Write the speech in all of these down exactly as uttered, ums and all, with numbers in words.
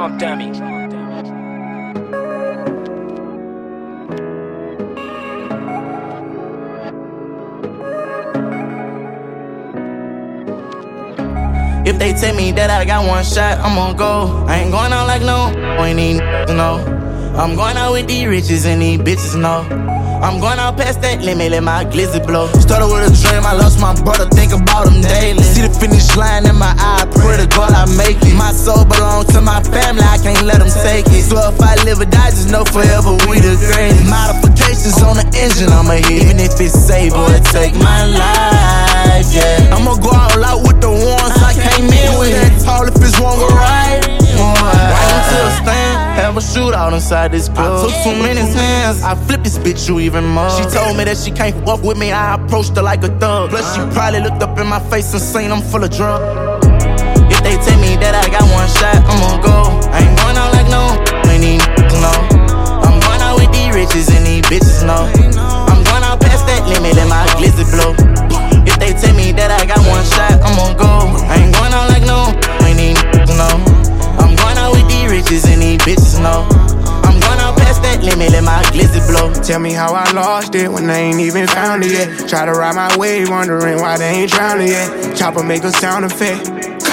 Trump dummy. If they tell me that I got one shot, I'm gon' go. I ain't going out like no, ain't need to know. I'm going out with these riches and these bitches know. I'm going out past that limit, let my glizzy blow. Started with a dream, I lost my brother, think about him daily. See the finish line in my eye, pray to God I make it. My soul belongs to my family, I can't let them take it. So if I live or die, just know forever we the greatest. Modifications on the engine, I'ma hit. Even if it's save or it take my life, yeah. I'ma go all out with the ones I came in with. All if it's wrong or right, right until a stand. Have a shootout inside this club. I took too many hands, I flipped this bitch you even more. She told me that she can't walk with me, I approached her like a thug. Plus she probably looked up in my face and seen I'm full of drugs. If they tell me that I got one shot, I'm gon' go. I ain't going out like no, ain't need to know. I'm going out with these riches and these bitches know. I'm going out past that limit, let my glizzy blow. If they tell me that I got one shot, I'm gon' go. I ain't going out like no, ain't need to know. I'm going out with these riches and these bitches know. I'm going out past that limit, let my glizzy blow. Tell me how I lost it when I ain't even found it yet. Try to ride my wave, wondering why they ain't drowning yet. Chopper make a sound effect.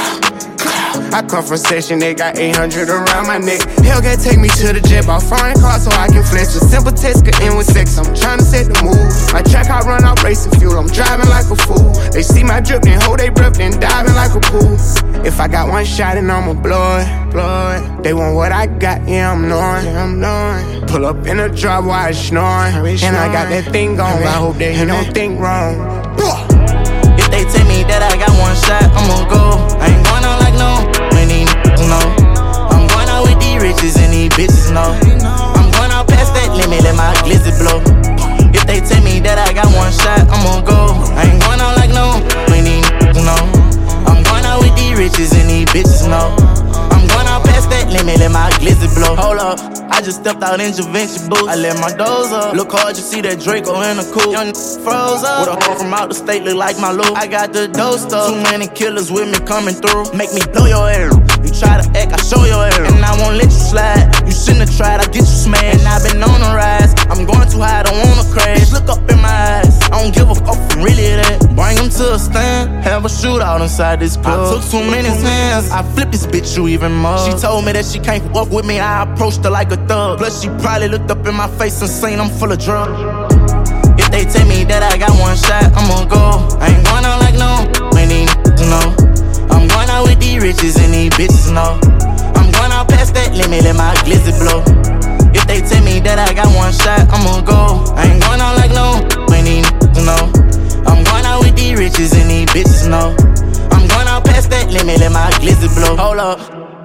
I come from session, they got eight hundred around my neck. Hellcat take me to the jet, bought foreign cars so I can flex. A simple test could end with sex, I'm trying to set the mood. My track I run out racing fuel, I'm driving like a fool. They see my drip, then hold they breath, then diving like a pool. If I got one shot and I'ma blow it, blow it. They want what I got, yeah I'm knowing, yeah, I'm knowing. Pull up in a drop while it's snoring, and I got that thing going, I hope that he don't think wrong. If they tell me that I got one shot, I'm gon' go. I ain't going out like no, ain't need to know. I'm going out with these riches and these bitches know. I'm going out past that limit, let my glizzy blow. If they tell me that I got one shot, I'm gon' go. I ain't going out like no, ain't need to know. I'm going out with these riches and these bitches know. I'm going out past that limit, let my glizzy blow. Hold up, I just stepped out intervention booth. I let my doors up. Look hard, you see that Draco in the coupe. Young froze up. With a hoe from out the state, look like my loop. I got the dough stuff. Too many killers with me coming through. Make me blow your air. You try to act, I show your air. And I won't let you slide. You shouldn't have tried, I get you smashed. And I've been on the rise. I'm going too high, I don't wanna crash. Look up in my eyes. I don't give a fuck from really that. Bring them to a stand. Have a shootout inside this club. I took too many hands. I flipped this bitch you even more. She told me that she can't walk with me, I approached her like a thug. Plus she probably looked up in my face and seen I'm full of drugs. If they tell me that I got one shot, I'm gon' go. I ain't going out like no, ain't need to know. I'm going out with these riches and these bitches know. I'm going out past that limit, let my glizzy blow. If they tell me that I got one shot, I'm gon' go. I ain't going out like no, ain't need to know. I'm going out with these riches and these bitches know. I'm going out past that limit, let my glizzy blow. Hold up.